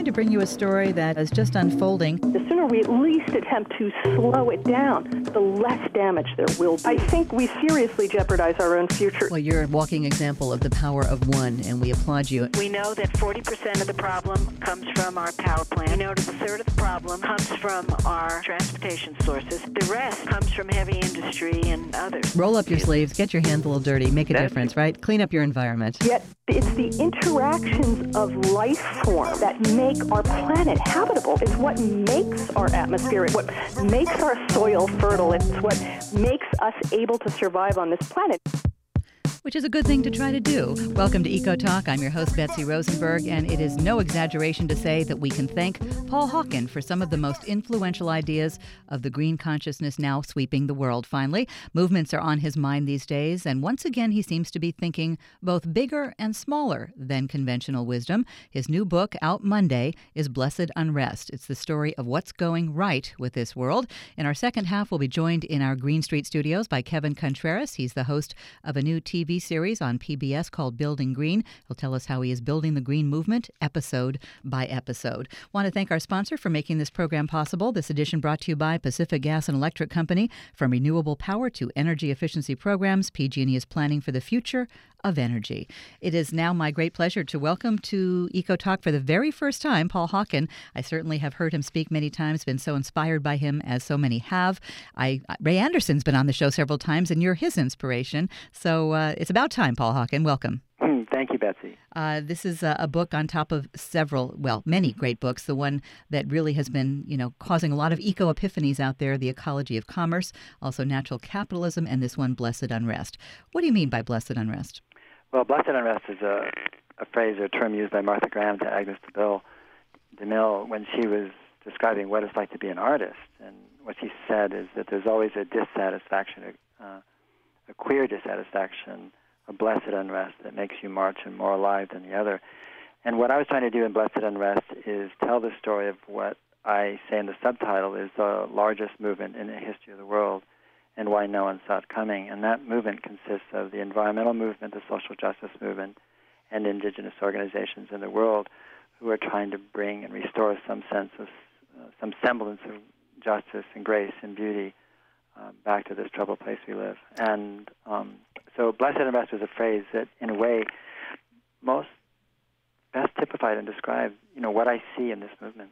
going to bring you a story that is just unfolding. The sooner we at least attempt to slow it down, the less damage there will be. I think we seriously jeopardize our own future. Well, you're a walking example of the power of one, and we applaud you. We know that 40% of the problem comes from our power plant. We know that a third of the problem comes from our transportation sources. The rest comes from heavy industry and others. Roll up your sleeves, get your hands a little dirty, make a difference, right? Clean up your environment. Yet it's the interactions of life form that make our planet habitable. It's what makes our atmosphere, it's what makes our soil fertile. It's what makes us able to survive on this planet. Which is a good thing to try to do. Welcome to Eco Talk. I'm your host, Betsy Rosenberg, and it is no exaggeration to say that we can thank Paul Hawken for some of the most influential ideas of the green consciousness now sweeping the world, finally. Movements are on his mind these days, and once again he seems to be thinking both bigger and smaller than conventional wisdom. His new book, out Monday, is Blessed Unrest. It's the story of what's going right with this world. In our second half, we'll be joined in our Green Street studios by Kevin Contreras. He's the host of a new TV series on PBS called Building Green. He'll tell us how he is building the green movement episode by episode. Want to thank our sponsor for making this program possible. This edition brought to you by Pacific Gas and Electric Company. From renewable power to energy efficiency programs, PG&E is planning for the future of energy. It is now my great pleasure to welcome to Eco Talk for the very first time Paul Hawken. I certainly have heard him speak many times, been so inspired by him, as so many have. Ray Anderson's been on the show several times, and you're his inspiration. So it's about time, Paul Hawken. Welcome. Thank you, Betsy. This is a book on top of many great books. The one that really has been, causing a lot of eco-epiphanies out there, The Ecology of Commerce, also Natural Capitalism, and this one, Blessed Unrest. What do you mean by Blessed Unrest? Well, blessed unrest is a phrase or term used by Martha Graham to Agnes DeMille when she was describing what it's like to be an artist. And what she said is that there's always a dissatisfaction, a queer dissatisfaction, a blessed unrest that makes you march and more alive than the other. And what I was trying to do in Blessed Unrest is tell the story of what I say in the subtitle is the largest movement in the history of the world, and why no one saw it coming. And that movement consists of the environmental movement, the social justice movement, and indigenous organizations in the world who are trying to bring and restore some sense of, some semblance of justice and grace and beauty back to this troubled place we live. And so Blessed Unrest was a phrase that, in a way, most best typified and described, what I see in this movement.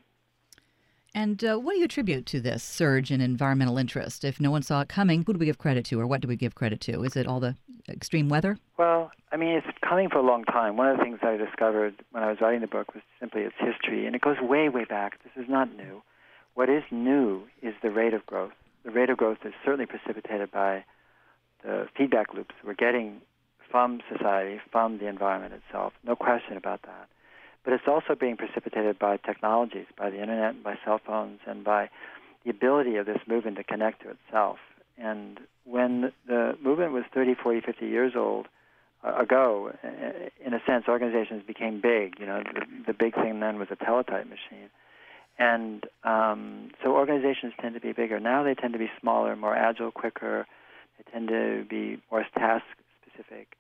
And what do you attribute to this surge in environmental interest? If no one saw it coming, who do we give credit to, or what do we give credit to? Is it all the extreme weather? Well, it's coming for a long time. One of the things I discovered when I was writing the book was simply its history, and it goes way, way back. This is not new. What is new is the rate of growth. The rate of growth is certainly precipitated by the feedback loops we're getting from society, from the environment itself. No question about that. But it's also being precipitated by technologies, by the internet, and by cell phones, and by the ability of this movement to connect to itself. And when the movement was 30, 40, 50 years old ago, in a sense, organizations became big. The big thing then was a teletype machine. And so organizations tend to be bigger. Now they tend to be smaller, more agile, quicker. They tend to be more task-specific,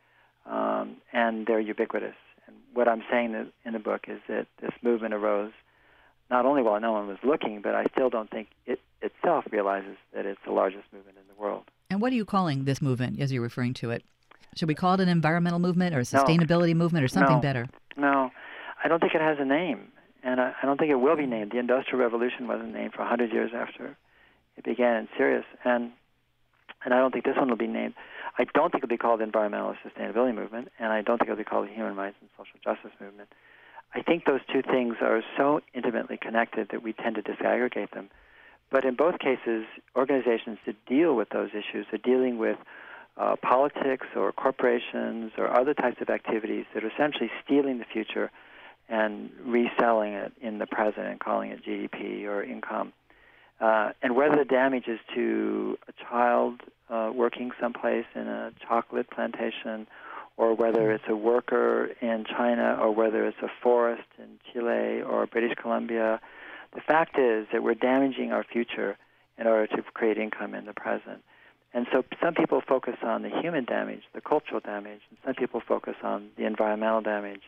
and they're ubiquitous. And what I'm saying in the book is that this movement arose not only while no one was looking, but I still don't think it itself realizes that it's the largest movement in the world. And what are you calling this movement as you're referring to it? Should we call it an environmental movement or a sustainability movement or something better? No, I don't think it has a name, and I don't think it will be named. The Industrial Revolution wasn't named for 100 years after it began in Sirius, and I don't think this one will be named. I don't think it'll be called the Environmental or Sustainability Movement, and I don't think it'll be called the Human Rights and Social Justice Movement. I think those two things are so intimately connected that we tend to disaggregate them. But in both cases, organizations that deal with those issues are dealing with politics or corporations or other types of activities that are essentially stealing the future and reselling it in the present and calling it GDP or income. And whether the damage is to a child working someplace in a chocolate plantation, or whether it's a worker in China, or whether it's a forest in Chile or British Columbia, the fact is that we're damaging our future in order to create income in the present. And so some people focus on the human damage, the cultural damage, and some people focus on the environmental damage.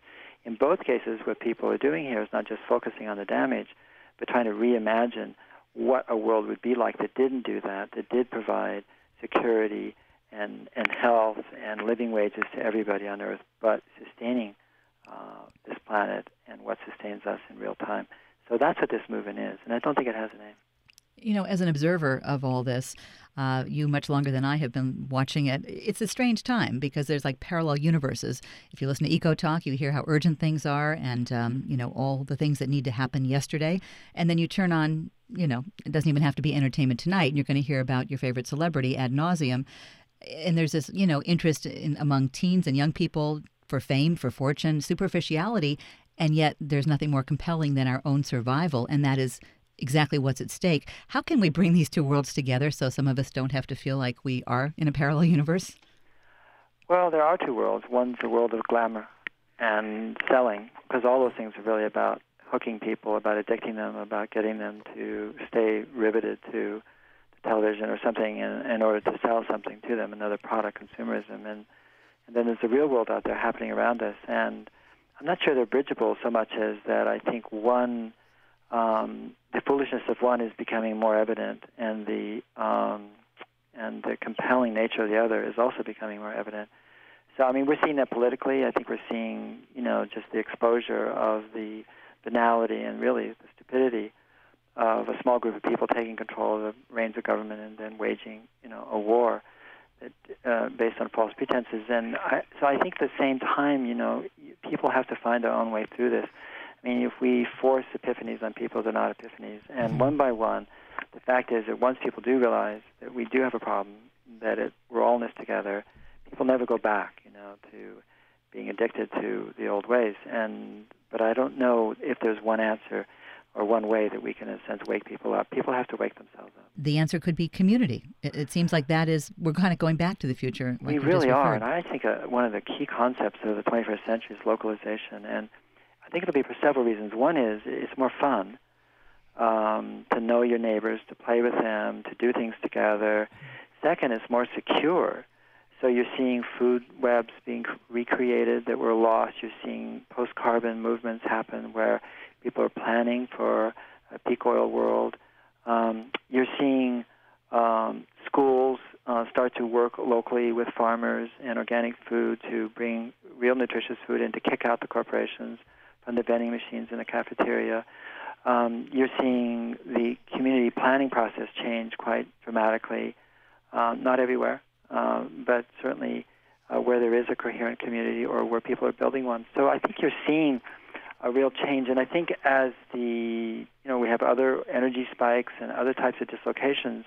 in both cases, what people are doing here is not just focusing on the damage, but trying to reimagine what a world would be like that didn't do that did provide security and health and living wages to everybody on Earth, but sustaining this planet and what sustains us in real time. So that's what this movement is, and I don't think it has a name. You know, as an observer of all this, you much longer than I have been watching it, it's a strange time because there's like parallel universes. If you listen to Eco Talk, you hear how urgent things are and, all the things that need to happen yesterday. And then you turn on, it doesn't even have to be Entertainment Tonight, and you're going to hear about your favorite celebrity ad nauseum. And there's this, interest among teens and young people for fame, for fortune, superficiality, and yet there's nothing more compelling than our own survival, and that is exactly what's at stake. How can we bring these two worlds together so some of us don't have to feel like we are in a parallel universe? Well, there are two worlds. One's the world of glamour and selling, because all those things are really about hooking people, about addicting them, about getting them to stay riveted to television or something in order to sell something to them, another product, consumerism. And then there's the real world out there happening around us. And I'm not sure they're bridgeable so much as that I think one, the foolishness of one is becoming more evident, and the compelling nature of the other is also becoming more evident. So, we're seeing that politically. I think we're seeing, just the exposure of the banality and really the stupidity of a small group of people taking control of the reins of government and then waging, a war that, based on false pretenses. And so I think at the same time, people have to find their own way through this. If we force epiphanies on people, they're not epiphanies. And one by one, the fact is that once people do realize that we do have a problem, that we're all in this together, people never go back, to being addicted to the old ways. But I don't know if there's one answer or one way that we can, in a sense, wake people up. People have to wake themselves up. The answer could be community. It seems like we're kind of going back to the future. We really are, and I think one of the key concepts of the 21st century is localization, and I think it'll be for several reasons. One is it's more fun to know your neighbors, to play with them, to do things together. Second, it's more secure. So you're seeing food webs being recreated that were lost. You're seeing post-carbon movements happen where people are planning for a peak oil world. You're seeing schools start to work locally with farmers and organic food to bring real nutritious food and to kick out the corporations from the vending machines in the cafeteria. You're seeing the community planning process change quite dramatically, not everywhere, but certainly where there is a coherent community or where people are building one. So I think you're seeing a real change, and I think as we have other energy spikes and other types of dislocations,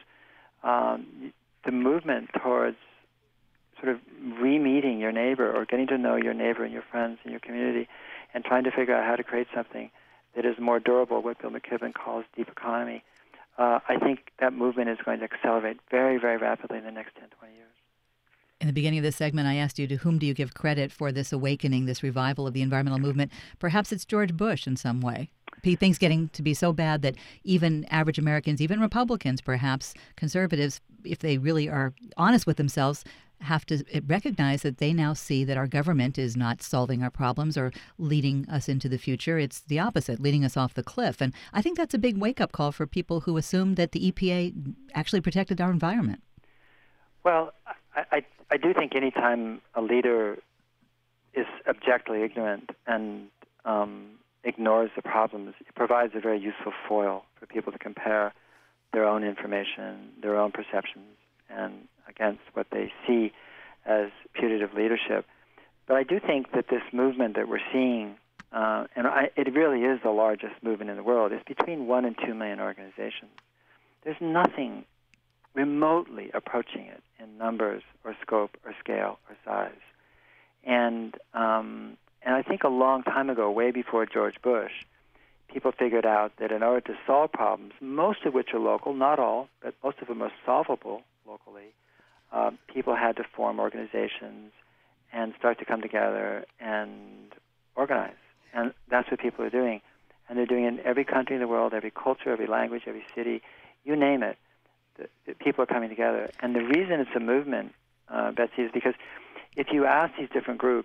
the movement towards sort of re-meeting your neighbor or getting to know your neighbor and your friends and your community and trying to figure out how to create something that is more durable, what Bill McKibben calls deep economy, I think that movement is going to accelerate very, very rapidly in the next 10, 20 years. In the beginning of this segment, I asked you, to whom do you give credit for this awakening, this revival of the environmental movement? Perhaps it's George Bush in some way. Things getting to be so bad that even average Americans, even Republicans, perhaps conservatives, if they really are honest with themselves, have to recognize that they now see that our government is not solving our problems or leading us into the future. It's the opposite, leading us off the cliff. And I think that's a big wake-up call for people who assume that the EPA actually protected our environment. Well, I do think any time a leader is objectively ignorant and ignores the problems, it provides a very useful foil for people to compare their own information, their own perceptions, and against what they see as putative leadership. But I do think that this movement that we're seeing, it really is the largest movement in the world, is between 1 and 2 million organizations. There's nothing remotely approaching it in numbers or scope or scale or size. And I think a long time ago, way before George Bush, people figured out that in order to solve problems, most of which are local, not all, but most of them are solvable locally, people had to form organizations and start to come together and organize. And that's what people are doing. And they're doing it in every country in the world, every culture, every language, every city, you name it. The people are coming together. And the reason it's a movement, Betsy, is because if you ask these different groups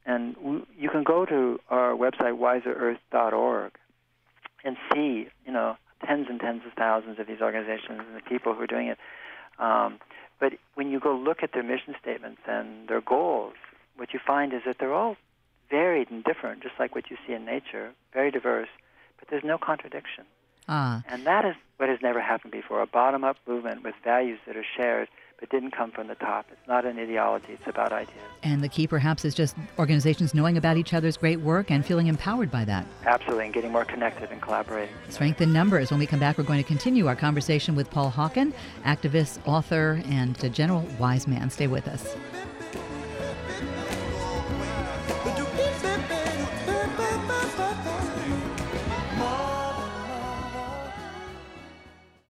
And you can go to our website, wiserearth.org, and see, tens and tens of thousands of these organizations and the people who are doing it. But when you go look at their mission statements and their goals, what you find is that they're all varied and different, just like what you see in nature, very diverse, but there's no contradiction. And that is what has never happened before, a bottom-up movement with values that are shared but didn't come from the top. It's not an ideology, it's about ideas. And the key perhaps is just organizations knowing about each other's great work and feeling empowered by that. Absolutely, and getting more connected and collaborating. Strength in numbers. When we come back, we're going to continue our conversation with Paul Hawken, activist, author, and a general wise man. Stay with us.